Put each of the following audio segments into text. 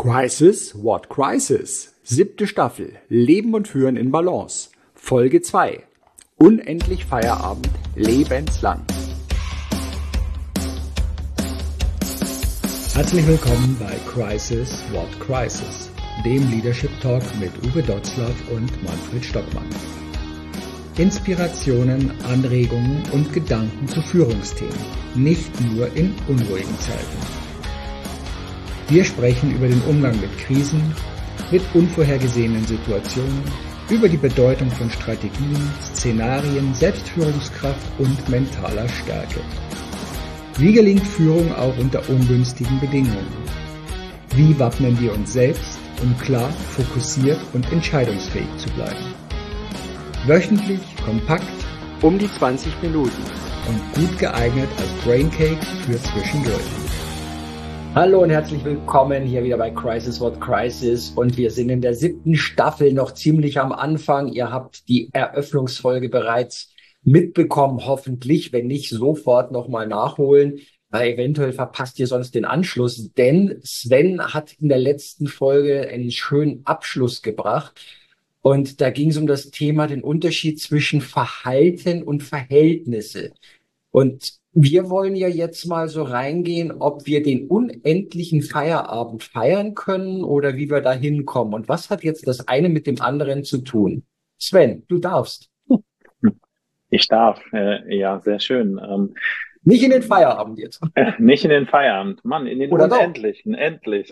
Crisis, What Crisis? 7. Staffel, Leben und Führen in Balance. Folge 2. Unendlich Feierabend, lebenslang. Herzlich willkommen bei Crisis, What Crisis? Dem Leadership Talk mit Uwe Dotzlaff und Manfred Stockmann. Inspirationen, Anregungen und Gedanken zu Führungsthemen, nicht nur in unruhigen Zeiten. Wir sprechen über den Umgang mit Krisen, mit unvorhergesehenen Situationen, über die Bedeutung von Strategien, Szenarien, Selbstführungskraft und mentaler Stärke. Wie gelingt Führung auch unter ungünstigen Bedingungen? Wie wappnen wir uns selbst, um klar, fokussiert und entscheidungsfähig zu bleiben? Wöchentlich, kompakt, um die 20 Minuten und gut geeignet als Braincake für zwischendurch. Hallo und herzlich willkommen hier wieder bei Crisis What Crisis und wir sind in der 7. Staffel noch ziemlich am Anfang. Ihr habt die Eröffnungsfolge bereits mitbekommen, hoffentlich, wenn nicht sofort nochmal nachholen, weil eventuell verpasst ihr sonst den Anschluss, denn Sven hat in der letzten Folge einen schönen Abschluss gebracht und da ging es um das Thema, den Unterschied zwischen Verhalten und Verhältnisse. Und wir wollen ja jetzt mal so reingehen, ob wir den unendlichen Feierabend feiern können oder wie wir da hinkommen. Und was hat jetzt das eine mit dem anderen zu tun? Sven, du darfst. Ich darf, ja, sehr schön. Nicht in den Feierabend jetzt. Nicht in den Feierabend, Mann, in den Oder doch? Unendlichen, endlich.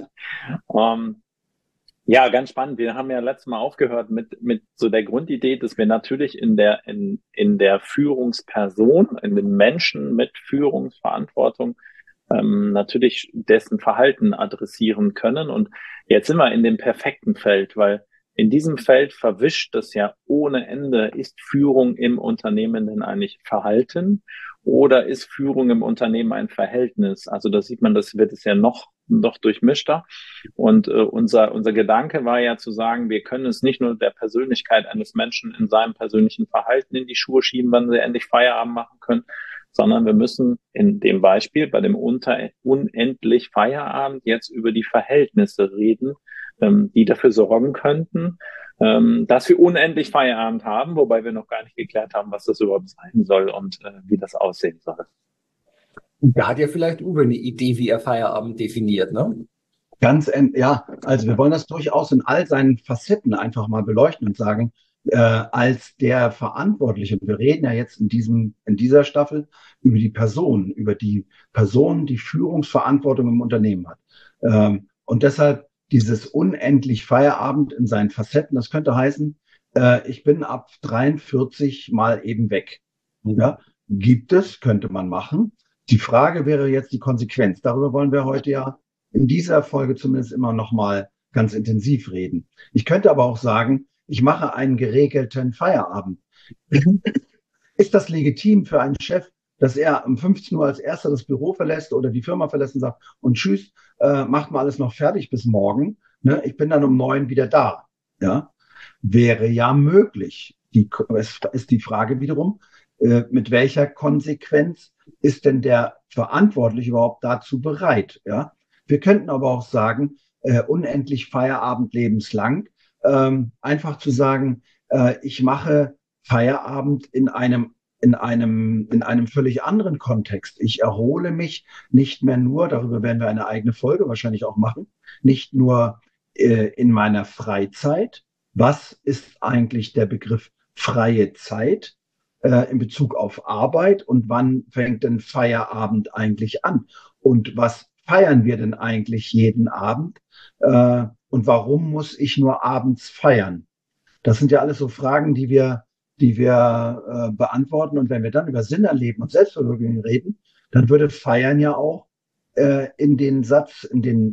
Ja, ganz spannend. Wir haben ja letztes Mal aufgehört mit so der Grundidee, dass wir natürlich in der Führungsperson, in den Menschen mit Führungsverantwortung, natürlich dessen Verhalten adressieren können. Und jetzt sind wir in dem perfekten Feld, weil in diesem Feld verwischt das ja ohne Ende. Ist Führung im Unternehmen denn eigentlich Verhalten oder ist Führung im Unternehmen ein Verhältnis? Also da sieht man, das wird es ja noch durchmischter. Und unser Gedanke war ja zu sagen, wir können es nicht nur der Persönlichkeit eines Menschen in seinem persönlichen Verhalten in die Schuhe schieben, wann sie endlich Feierabend machen können, sondern wir müssen in dem Beispiel bei dem unendlich Feierabend jetzt über die Verhältnisse reden, die dafür sorgen könnten, dass wir unendlich Feierabend haben, wobei wir noch gar nicht geklärt haben, was das überhaupt sein soll und wie das aussehen soll. Da hat ja vielleicht Uwe eine Idee, wie er Feierabend definiert, ne? Ja, also wir wollen das durchaus in all seinen Facetten einfach mal beleuchten und sagen, als der Verantwortliche, wir reden ja jetzt in dieser Staffel über die Person, die Führungsverantwortung im Unternehmen hat. Und deshalb dieses unendlich Feierabend in seinen Facetten, das könnte heißen, ich bin ab 43 mal eben weg. Ja, könnte man machen. Die Frage wäre jetzt die Konsequenz. Darüber wollen wir heute ja in dieser Folge zumindest immer noch mal ganz intensiv reden. Ich könnte aber auch sagen, ich mache einen geregelten Feierabend. Ist das legitim für einen Chef, dass er um 15 Uhr als erster das Büro verlässt oder die Firma verlässt und sagt, und tschüss, macht mal alles noch fertig bis morgen. Ne? Ich bin dann um 9 wieder da. Ja? Wäre ja möglich. Es ist die Frage wiederum, mit welcher Konsequenz ist denn der Verantwortliche überhaupt dazu bereit? Ja? Wir könnten aber auch sagen, unendlich Feierabend lebenslang. Einfach zu sagen, ich mache Feierabend in einem völlig anderen Kontext. Ich erhole mich nicht mehr nur, darüber werden wir eine eigene Folge wahrscheinlich auch machen, nicht nur in meiner Freizeit. Was ist eigentlich der Begriff freie Zeit in Bezug auf Arbeit und wann fängt denn Feierabend eigentlich an? Und was feiern wir denn eigentlich jeden Abend? Und warum muss ich nur abends feiern? Das sind ja alles so Fragen, die wir beantworten. Und wenn wir dann über Sinn erleben und Selbstverwirklichung reden, dann würde Feiern ja auch in den Satz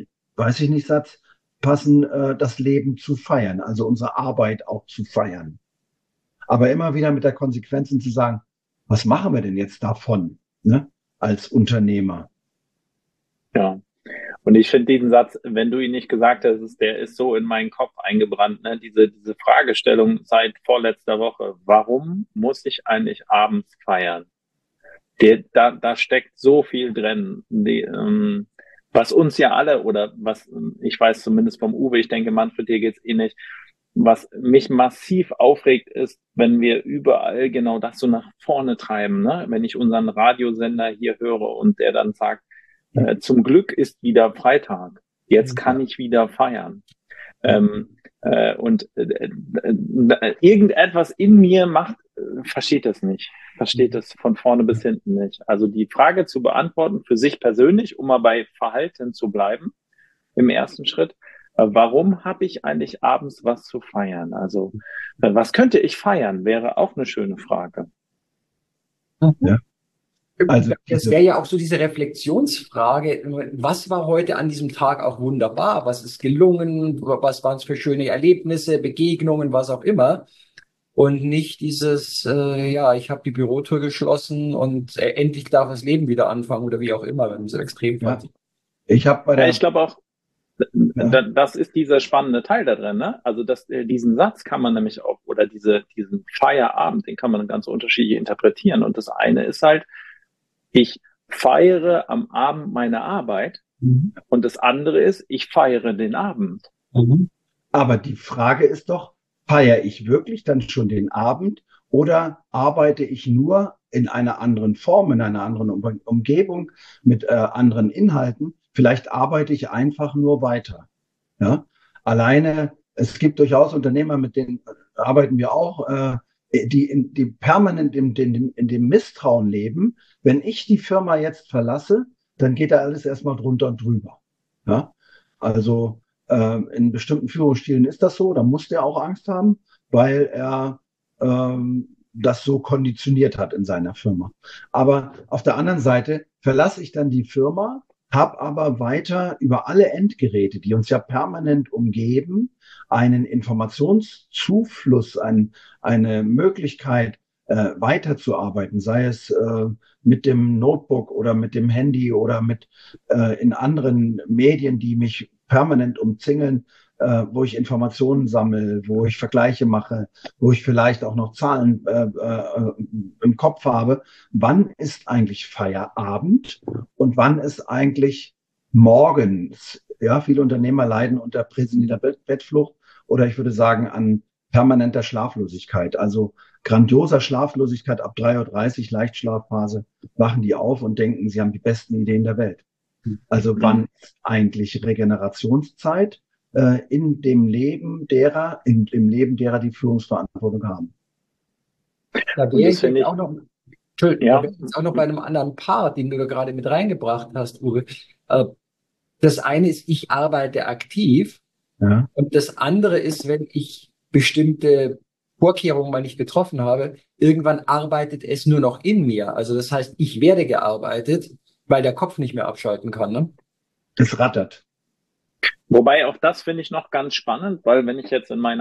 passen, das Leben zu feiern, also unsere Arbeit auch zu feiern. Aber immer wieder mit der Konsequenz zu sagen, was machen wir denn jetzt davon, ne, als Unternehmer? Ja. Und ich finde diesen Satz, wenn du ihn nicht gesagt hast, der ist so in meinen Kopf eingebrannt, ne? Diese Fragestellung seit vorletzter Woche. Warum muss ich eigentlich abends feiern? Da steckt so viel drin. Was uns ja alle, oder was ich weiß zumindest vom Uwe, ich denke, Manfred, dir geht's ähnlich, was mich massiv aufregt, ist, wenn wir überall genau das so nach vorne treiben. Ne? Wenn ich unseren Radiosender hier höre und der dann sagt, zum Glück ist wieder Freitag, jetzt kann ich wieder feiern. Irgendetwas in mir versteht das nicht, versteht das von vorne bis hinten nicht. Also die Frage zu beantworten für sich persönlich, um mal bei Verhalten zu bleiben, im ersten Schritt, warum habe ich eigentlich abends was zu feiern? Also was könnte ich feiern, wäre auch eine schöne Frage. Ja. Also das wäre ja auch so diese Reflexionsfrage, was war heute an diesem Tag auch wunderbar, was ist gelungen, was waren es für schöne Erlebnisse, Begegnungen, was auch immer. Und nicht dieses, ich habe die Bürotür geschlossen und endlich darf das Leben wieder anfangen oder wie auch immer, wenn es so extrem Ja. wird. Ich glaube auch, das ist dieser spannende Teil da drin. Ne? Also diesen Satz kann man nämlich auch, oder diesen Feierabend, den kann man ganz unterschiedlich interpretieren. Und das eine ist halt, ich feiere am Abend meine Arbeit, und das andere ist, ich feiere den Abend. Aber die Frage ist doch, feiere ich wirklich dann schon den Abend oder arbeite ich nur in einer anderen Form, in einer anderen Umgebung mit anderen Inhalten? Vielleicht arbeite ich einfach nur weiter. Ja? Alleine, es gibt durchaus Unternehmer, mit denen arbeiten wir auch, die permanent in dem Misstrauen leben. Wenn ich die Firma jetzt verlasse, dann geht da alles erstmal drunter und drüber. Ja? Also in bestimmten Führungsstilen ist das so, da muss der auch Angst haben, weil er das so konditioniert hat in seiner Firma. Aber auf der anderen Seite verlasse ich dann die Firma, habe aber weiter über alle Endgeräte, die uns ja permanent umgeben, einen Informationszufluss, eine Möglichkeit, weiterzuarbeiten, sei es mit dem Notebook oder mit dem Handy oder mit in anderen Medien, die mich permanent umzingeln, wo ich Informationen sammle, wo ich Vergleiche mache, wo ich vielleicht auch noch Zahlen im Kopf habe. Wann ist eigentlich Feierabend und wann ist eigentlich morgens? Ja, viele Unternehmer leiden unter präsentierter Bettflucht oder ich würde sagen an permanenter Schlaflosigkeit. Also grandioser Schlaflosigkeit ab 3:30 Uhr, Leichtschlafphase, wachen die auf und denken, sie haben die besten Ideen der Welt. Also wann ist eigentlich Regenerationszeit in dem Leben derer, die Führungsverantwortung haben? Da wäre ich jetzt auch noch, auch noch bei einem anderen Part, den du da gerade mit reingebracht hast, Uwe. Das eine ist, ich arbeite aktiv. Ja. Und das andere ist, wenn ich bestimmte Vorkehrungen mal nicht getroffen habe, irgendwann arbeitet es nur noch in mir. Also das heißt, ich werde gearbeitet, weil der Kopf nicht mehr abschalten kann. Ne? Es rattert. Wobei auch das finde ich noch ganz spannend, weil wenn ich jetzt in meinen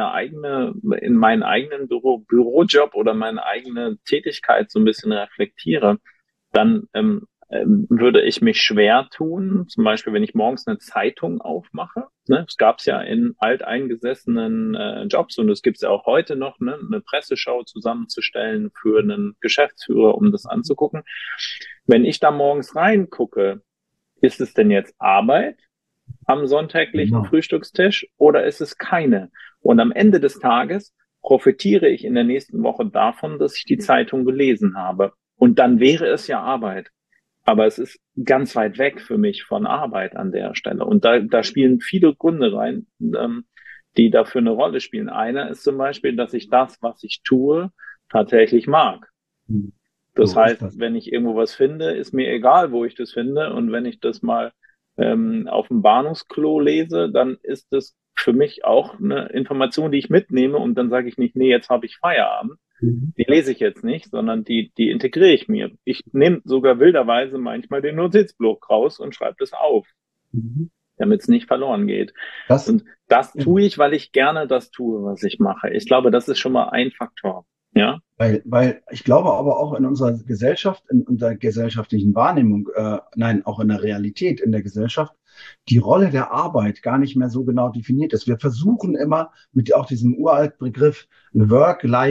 eigenen Bürojob oder meine eigene Tätigkeit so ein bisschen reflektiere, dann würde ich mich schwer tun, zum Beispiel, wenn ich morgens eine Zeitung aufmache. Ne? Es gab es ja in alteingesessenen Jobs und es gibt es ja auch heute noch, ne? Eine Presseschau zusammenzustellen für einen Geschäftsführer, um das anzugucken. Wenn ich da morgens reingucke, ist es denn jetzt Arbeit am sonntäglichen Frühstückstisch oder ist es keine? Und am Ende des Tages profitiere ich in der nächsten Woche davon, dass ich die Zeitung gelesen habe. Und dann wäre es ja Arbeit. Aber es ist ganz weit weg für mich von Arbeit an der Stelle. Und da spielen viele Gründe rein, die dafür eine Rolle spielen. Einer ist zum Beispiel, dass ich das, was ich tue, tatsächlich mag. Das heißt, wenn ich irgendwo was finde, ist mir egal, wo ich das finde. Und wenn ich das mal auf dem Bahnhofsklo lese, dann ist das für mich auch eine Information, die ich mitnehme. Und dann sage ich nicht, nee, jetzt habe ich Feierabend. Die lese ich jetzt nicht, sondern die integriere ich mir. Ich nehme sogar wilderweise manchmal den Notizblock raus und schreibe das auf, damit es nicht verloren geht. Und das tue ich, weil ich gerne das tue, was ich mache. Ich glaube, das ist schon mal ein Faktor. Ja. Weil ich glaube aber auch in unserer Gesellschaft, in unserer gesellschaftlichen Wahrnehmung, auch in der Realität in der Gesellschaft, die Rolle der Arbeit gar nicht mehr so genau definiert ist. Wir versuchen immer mit auch diesem uralten Begriff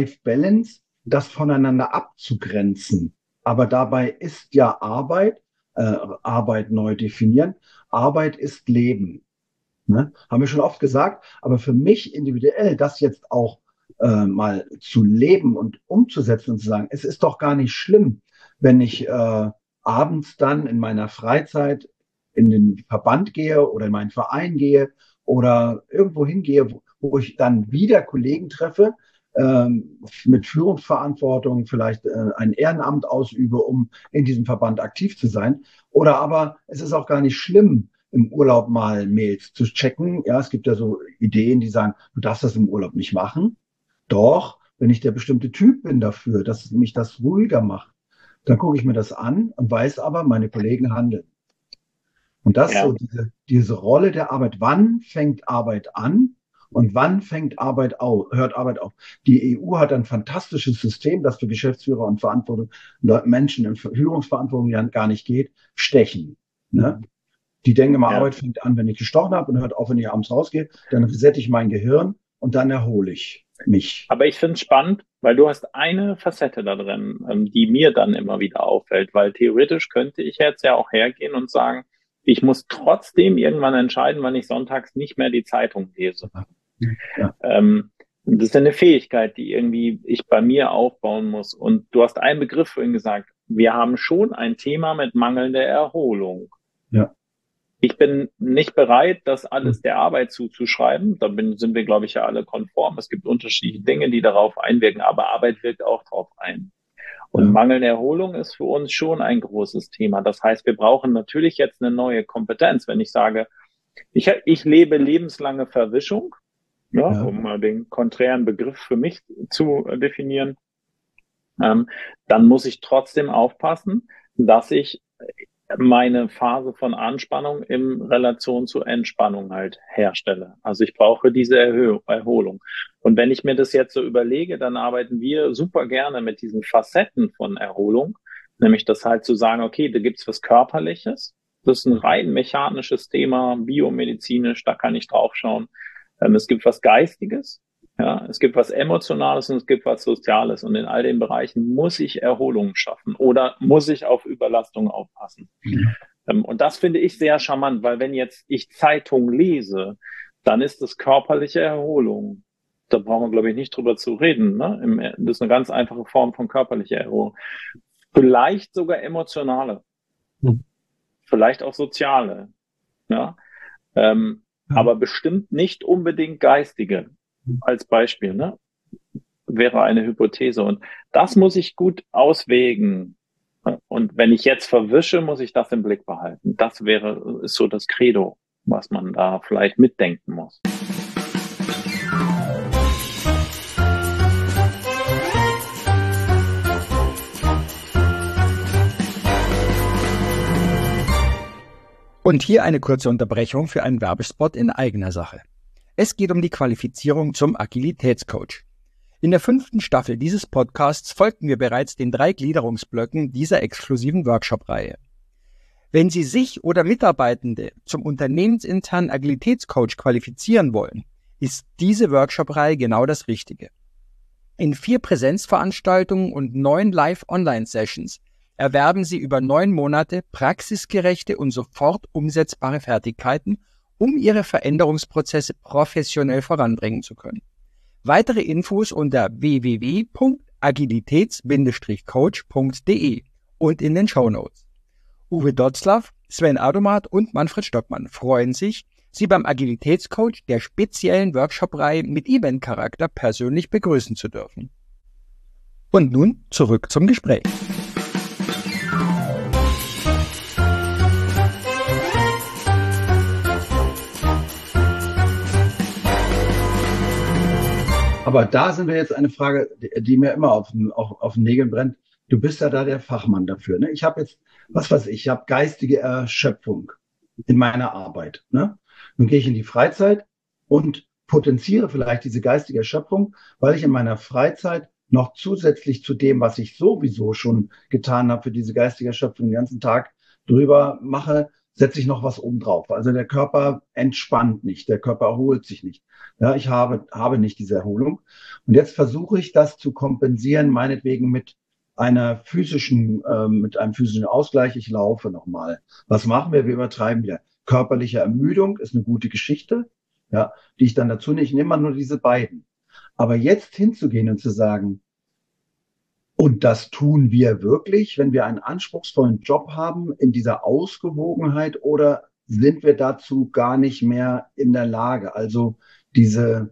Work-Life-Balance, das voneinander abzugrenzen. Aber dabei ist ja Arbeit Arbeit neu definieren. Arbeit ist Leben. Ne? Haben wir schon oft gesagt, aber für mich individuell das jetzt auch mal zu leben und umzusetzen und zu sagen, es ist doch gar nicht schlimm, wenn ich abends dann in meiner Freizeit in den Verband gehe oder in meinen Verein gehe oder irgendwo hingehe, wo ich dann wieder Kollegen treffe, mit Führungsverantwortung vielleicht ein Ehrenamt ausübe, um in diesem Verband aktiv zu sein. Oder aber es ist auch gar nicht schlimm, im Urlaub mal Mails zu checken. Ja, es gibt ja so Ideen, die sagen, du darfst das im Urlaub nicht machen. Doch, wenn ich der bestimmte Typ bin dafür, dass mich das ruhiger macht, dann gucke ich mir das an und weiß aber, meine Kollegen handeln. Und das so diese Rolle der Arbeit. Wann fängt Arbeit an und wann fängt Arbeit auf, hört Arbeit auf? Die EU hat ein fantastisches System, das für Geschäftsführer und Menschen in Führungsverantwortung ja gar nicht geht, stechen. Ne? Die denken immer, Arbeit fängt an, wenn ich gestochen habe und hört auf, wenn ich abends rausgehe. Dann resette ich mein Gehirn und dann erhole ich mich. Aber ich finde es spannend, weil du hast eine Facette da drin, die mir dann immer wieder auffällt, weil theoretisch könnte ich jetzt ja auch hergehen und sagen, ich muss trotzdem irgendwann entscheiden, wann ich sonntags nicht mehr die Zeitung lese. Ja. Das ist eine Fähigkeit, die irgendwie ich bei mir aufbauen muss. Und du hast einen Begriff vorhin gesagt, wir haben schon ein Thema mit mangelnder Erholung. Ja. Ich bin nicht bereit, das alles der Arbeit zuzuschreiben. Da sind wir, glaube ich, ja alle konform. Es gibt unterschiedliche Dinge, die darauf einwirken, aber Arbeit wirkt auch darauf ein. Und mangelnde Erholung ist für uns schon ein großes Thema. Das heißt, wir brauchen natürlich jetzt eine neue Kompetenz. Wenn ich sage, ich lebe lebenslange Verwischung, um mal den konträren Begriff für mich zu definieren, dann muss ich trotzdem aufpassen, dass ich meine Phase von Anspannung in Relation zu Entspannung halt herstelle. Also ich brauche diese Erholung. Und wenn ich mir das jetzt so überlege, dann arbeiten wir super gerne mit diesen Facetten von Erholung, nämlich das halt zu sagen, okay, da gibt's was Körperliches, das ist ein rein mechanisches Thema, biomedizinisch, da kann ich drauf schauen. Es gibt was Geistiges, es gibt was Emotionales und es gibt was Soziales. Und in all den Bereichen muss ich Erholung schaffen oder muss ich auf Überlastung aufpassen. Und das finde ich sehr charmant, weil wenn jetzt ich Zeitung lese, dann ist das körperliche Erholung. Da brauchen wir, glaube ich, nicht drüber zu reden. Ne? Das ist eine ganz einfache Form von körperlicher Erholung. Vielleicht sogar emotionale. Vielleicht auch soziale. Ja? Aber bestimmt nicht unbedingt geistige. Als Beispiel, ne? Wäre eine Hypothese. Und das muss ich gut auswägen. Und wenn ich jetzt verwische, muss ich das im Blick behalten. Das ist so das Credo, was man da vielleicht mitdenken muss. Und hier eine kurze Unterbrechung für einen Werbespot in eigener Sache. Es geht um die Qualifizierung zum Agilitätscoach. In der 5. Staffel dieses Podcasts folgten wir bereits den 3 Gliederungsblöcken dieser exklusiven Workshop-Reihe. Wenn Sie sich oder Mitarbeitende zum unternehmensinternen Agilitätscoach qualifizieren wollen, ist diese Workshop-Reihe genau das Richtige. In 4 Präsenzveranstaltungen und 9 Live-Online-Sessions erwerben Sie über 9 Monate praxisgerechte und sofort umsetzbare Fertigkeiten, um Ihre Veränderungsprozesse professionell voranbringen zu können. Weitere Infos unter www.agilitäts-coach.de und in den Shownotes. Uwe Dotzlaff, Sven Adomat und Manfred Stockmann freuen sich, Sie beim Agilitätscoach der speziellen Workshop-Reihe mit Event-Charakter persönlich begrüßen zu dürfen. Und nun zurück zum Gespräch. Aber da sind wir jetzt eine Frage, die mir immer auf den Nägeln brennt. Du bist ja da der Fachmann dafür. Ne? Ich habe jetzt, ich habe geistige Erschöpfung in meiner Arbeit. Ne? Nun gehe ich in die Freizeit und potenziere vielleicht diese geistige Erschöpfung, weil ich in meiner Freizeit noch zusätzlich zu dem, was ich sowieso schon getan habe für diese geistige Erschöpfung den ganzen Tag drüber mache, setze ich noch was oben drauf. Also der Körper entspannt nicht, der Körper erholt sich nicht. Ja, ich habe nicht diese Erholung. Und jetzt versuche ich das zu kompensieren, meinetwegen mit einer physischen, mit einem physischen Ausgleich, ich laufe nochmal. Was machen wir? Wir übertreiben wieder. Körperliche Ermüdung ist eine gute Geschichte, ja, die ich dann dazu nehme. Ich nehme mal nur diese beiden. Aber jetzt hinzugehen und zu sagen, und das tun wir wirklich, wenn wir einen anspruchsvollen Job haben, in dieser Ausgewogenheit, oder sind wir dazu gar nicht mehr in der Lage? Also dieses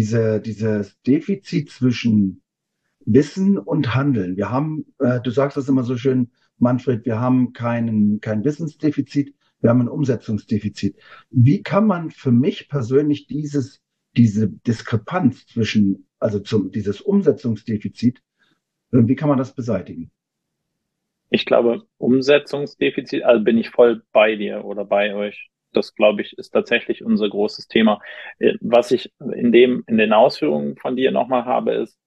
Defizit zwischen Wissen und Handeln. Wir haben, du sagst das immer so schön, Manfred, wir haben kein Wissensdefizit, wir haben ein Umsetzungsdefizit. Wie kann man für mich persönlich diese Diskrepanz zwischen, dieses Umsetzungsdefizit, wie kann man das beseitigen? Ich glaube, Umsetzungsdefizit, also bin ich voll bei dir oder bei euch. Das, glaube ich, ist tatsächlich unser großes Thema. Was ich in den Ausführungen von dir nochmal habe, ist,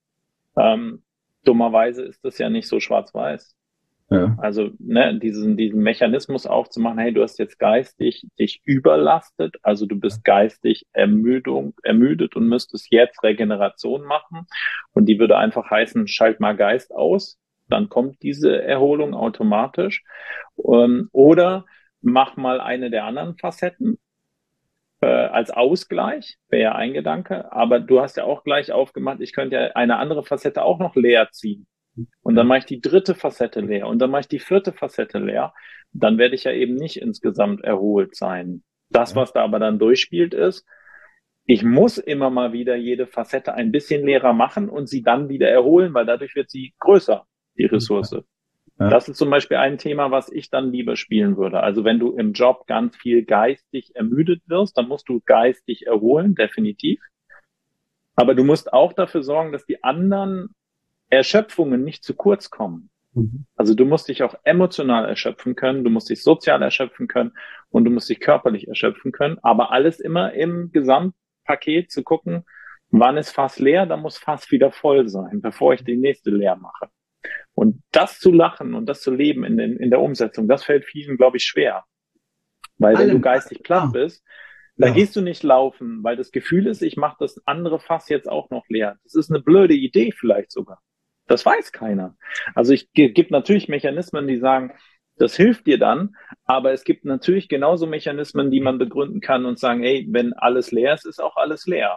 dummerweise ist das ja nicht so schwarz-weiß. Ja. Also diesen Mechanismus aufzumachen, hey, du hast jetzt geistig dich überlastet, also du bist geistig ermüdet und müsstest jetzt Regeneration machen. Und die würde einfach heißen, schalt mal Geist aus, dann kommt diese Erholung automatisch. Oder mach mal eine der anderen Facetten als Ausgleich, wäre ja ein Gedanke. Aber du hast ja auch gleich aufgemacht, ich könnte ja eine andere Facette auch noch leer ziehen. Und dann mache ich die dritte Facette leer und dann mache ich die vierte Facette leer. Dann werde ich ja eben nicht insgesamt erholt sein. Das, was da aber dann durchspielt, ist, ich muss immer mal wieder jede Facette ein bisschen leerer machen und sie dann wieder erholen, weil dadurch wird sie größer, die Ressource. Ja. Das ist zum Beispiel ein Thema, was ich dann lieber spielen würde. Also wenn du im Job ganz viel geistig ermüdet wirst, dann musst du geistig erholen, definitiv. Aber du musst auch dafür sorgen, dass die anderen Erschöpfungen nicht zu kurz kommen. Also du musst dich auch emotional erschöpfen können, du musst dich sozial erschöpfen können und du musst dich körperlich erschöpfen können, aber alles immer im Gesamtpaket zu gucken, wann ist Fass leer, dann muss Fass wieder voll sein, bevor ich die nächste leer mache. Und das zu lachen und das zu leben in der Umsetzung, das fällt vielen, glaube ich, schwer. Weil wenn du geistig platt bist, dann gehst du nicht laufen, weil das Gefühl ist, ich mache das andere Fass jetzt auch noch leer. Das ist eine blöde Idee vielleicht sogar. Das weiß keiner. Also gibt natürlich Mechanismen, die sagen, das hilft dir dann, aber es gibt natürlich genauso Mechanismen, die man begründen kann und sagen, hey, wenn alles leer ist, ist auch alles leer.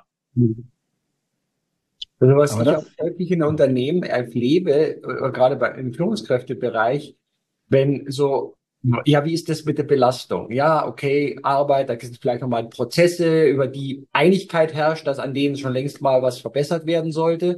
Also was ich auch häufig in Unternehmen erlebe, gerade im Führungskräftebereich, wenn so, ja, wie ist das mit der Belastung? Ja, okay, Arbeit, da gibt es vielleicht nochmal Prozesse, über die Einigkeit herrscht, dass an denen schon längst mal was verbessert werden sollte.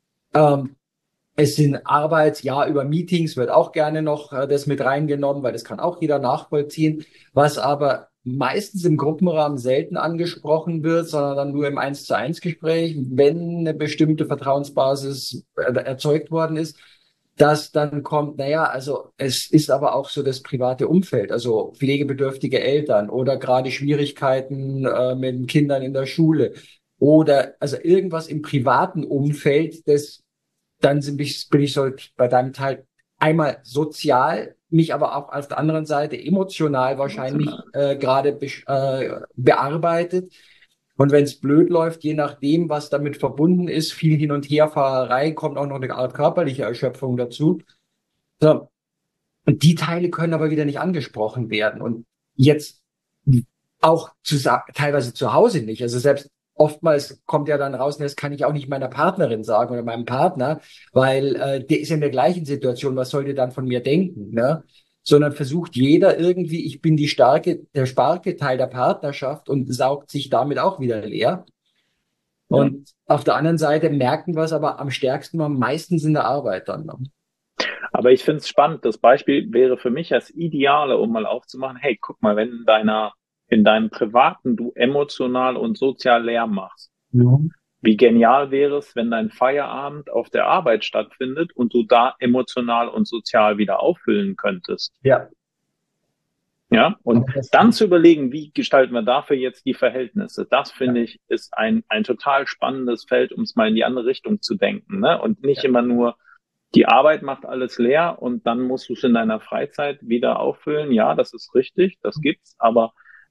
Es sind über Meetings wird auch gerne noch das mit reingenommen, weil das kann auch jeder nachvollziehen. Was aber meistens im Gruppenrahmen selten angesprochen wird, sondern dann nur im 1:1 Gespräch, wenn eine bestimmte Vertrauensbasis erzeugt worden ist, dass dann kommt, also es ist aber auch so das private Umfeld, also pflegebedürftige Eltern oder gerade Schwierigkeiten mit den Kindern in der Schule oder also irgendwas im privaten Umfeld, das dann bin ich so bei deinem Teil einmal sozial, mich aber auch auf der anderen Seite emotional wahrscheinlich gerade bearbeitet. Und wenn es blöd läuft, je nachdem, was damit verbunden ist, viel Hin- und Herfahrerei, kommt auch noch eine Art körperliche Erschöpfung dazu. So. Und die Teile können aber wieder nicht angesprochen werden. Und jetzt auch teilweise zu Hause nicht. Also selbst oftmals kommt ja dann raus, das kann ich auch nicht meiner Partnerin sagen oder meinem Partner, weil der ist in der gleichen Situation, was soll der dann von mir denken, ne? Sondern versucht jeder irgendwie, ich bin der starke Teil der Partnerschaft und saugt sich damit auch wieder leer. Ja. Und auf der anderen Seite merken wir es aber am stärksten, am meisten in der Arbeit dann. Ne? Aber ich finde es spannend, das Beispiel wäre für mich das Ideale, um mal aufzumachen, hey, guck mal, wenn in deinem Privaten du emotional und sozial leer machst. Ja. Wie genial wäre es, wenn dein Feierabend auf der Arbeit stattfindet und du da emotional und sozial wieder auffüllen könntest. Ja. Ja, und dann zu überlegen, wie gestalten wir dafür jetzt die Verhältnisse. Das finde ich ist ein total spannendes Feld, um es mal in die andere Richtung zu denken, ne? Und nicht immer nur die Arbeit macht alles leer und dann musst du es in deiner Freizeit wieder auffüllen. Ja, das ist richtig, das gibt's, aber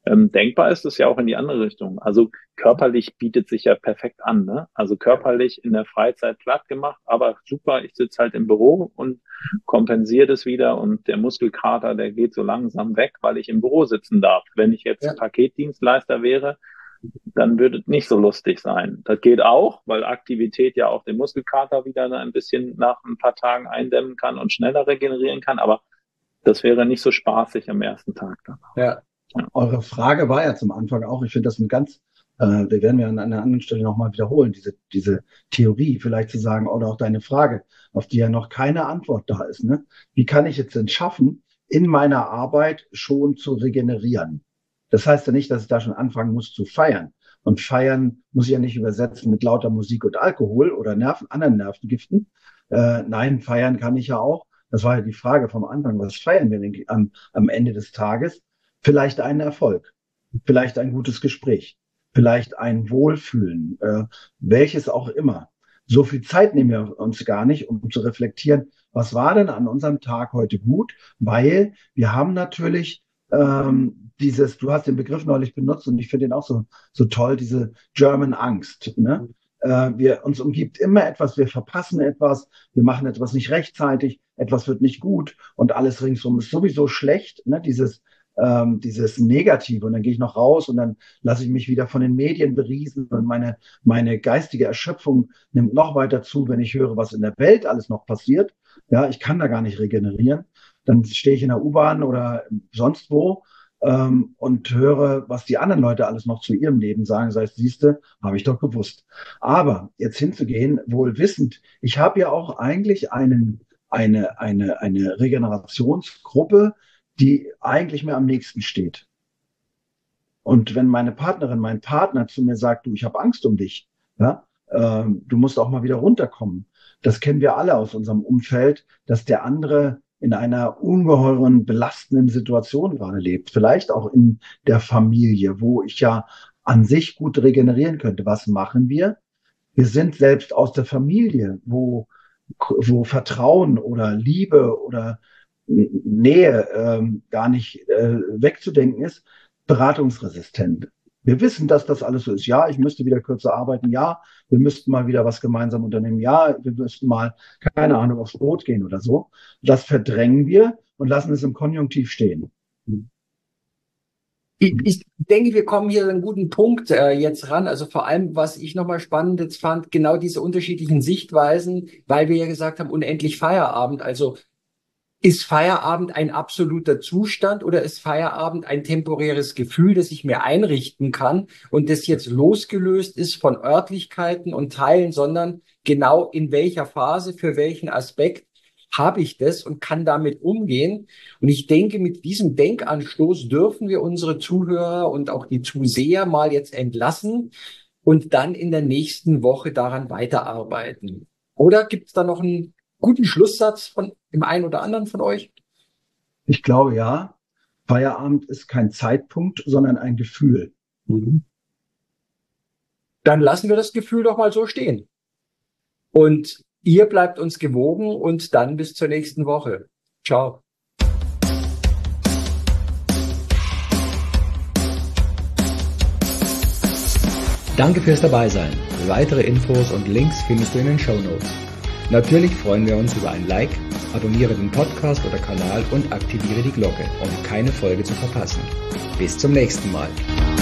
Denkbar ist es ja auch in die andere Richtung. Also körperlich bietet sich ja perfekt an, ne? Also körperlich in der Freizeit platt gemacht, aber super, ich sitze halt im Büro und kompensiere das wieder und der Muskelkater, der geht so langsam weg, weil ich im Büro sitzen darf. Wenn ich jetzt Paketdienstleister wäre, dann würde es nicht so lustig sein. Das geht auch, weil Aktivität ja auch den Muskelkater wieder ein bisschen nach ein paar Tagen eindämmen kann und schneller regenerieren kann, aber das wäre nicht so spaßig am ersten Tag dann. Ja. Eure Frage war ja zum Anfang auch, ich finde das wir werden wir an einer anderen Stelle nochmal wiederholen, diese Theorie vielleicht zu sagen, oder auch deine Frage, auf die ja noch keine Antwort da ist, ne? Wie kann ich es denn schaffen, in meiner Arbeit schon zu regenerieren? Das heißt ja nicht, dass ich da schon anfangen muss zu feiern. Und feiern muss ich ja nicht übersetzen mit lauter Musik und Alkohol oder anderen Nervengiften. Nein, feiern kann ich ja auch. Das war ja die Frage vom Anfang. Was feiern wir denn am Ende des Tages? Vielleicht einen Erfolg, vielleicht ein gutes Gespräch, vielleicht ein Wohlfühlen, welches auch immer. So viel Zeit nehmen wir uns gar nicht, um zu reflektieren, was war denn an unserem Tag heute gut, weil wir haben natürlich du hast den Begriff neulich benutzt und ich finde ihn auch so toll, diese German Angst, ne? Uns umgibt immer etwas, wir verpassen etwas, wir machen etwas nicht rechtzeitig, etwas wird nicht gut und alles ringsum ist sowieso schlecht, ne? Dieses Negative und dann gehe ich noch raus und dann lasse ich mich wieder von den Medien beriesen und meine geistige Erschöpfung nimmt noch weiter zu, wenn ich höre, was in der Welt alles noch passiert. Ja, ich kann da gar nicht regenerieren. Dann stehe ich in der U-Bahn oder sonst wo und höre, was die anderen Leute alles noch zu ihrem Leben sagen. Das heißt, siehste, habe ich doch gewusst. Aber jetzt hinzugehen, wohl wissend, ich habe ja auch eigentlich eine Regenerationsgruppe, die eigentlich mir am nächsten steht. Und wenn meine Partnerin, mein Partner zu mir sagt, du, ich habe Angst um dich, ja, du musst auch mal wieder runterkommen. Das kennen wir alle aus unserem Umfeld, dass der andere in einer ungeheuren, belastenden Situation gerade lebt. Vielleicht auch in der Familie, wo ich ja an sich gut regenerieren könnte. Was machen wir? Wir sind selbst aus der Familie, wo Vertrauen oder Liebe oder Nähe gar nicht wegzudenken ist, beratungsresistent. Wir wissen, dass das alles so ist. Ja, ich müsste wieder kürzer arbeiten. Ja, wir müssten mal wieder was gemeinsam unternehmen. Ja, wir müssten mal, keine Ahnung, aufs Boot gehen oder so. Das verdrängen wir und lassen es im Konjunktiv stehen. Ich denke, wir kommen hier an einen guten Punkt jetzt ran. Also vor allem, was ich nochmal spannend jetzt fand, genau diese unterschiedlichen Sichtweisen, weil wir ja gesagt haben, unendlich Feierabend. Also ist Feierabend ein absoluter Zustand oder ist Feierabend ein temporäres Gefühl, das ich mir einrichten kann und das jetzt losgelöst ist von Örtlichkeiten und Teilen, sondern genau in welcher Phase, für welchen Aspekt habe ich das und kann damit umgehen. Und ich denke, mit diesem Denkanstoß dürfen wir unsere Zuhörer und auch die Zuseher mal jetzt entlassen und dann in der nächsten Woche daran weiterarbeiten. Oder gibt es da noch einen guten Schlusssatz von dem einen oder anderen von euch? Ich glaube, ja. Feierabend ist kein Zeitpunkt, sondern ein Gefühl. Mhm. Dann lassen wir das Gefühl doch mal so stehen. Und ihr bleibt uns gewogen und dann bis zur nächsten Woche. Ciao. Danke fürs Dabeisein. Weitere Infos und Links findest du in den Shownotes. Natürlich freuen wir uns über ein Like, abonniere den Podcast oder Kanal und aktiviere die Glocke, um keine Folge zu verpassen. Bis zum nächsten Mal.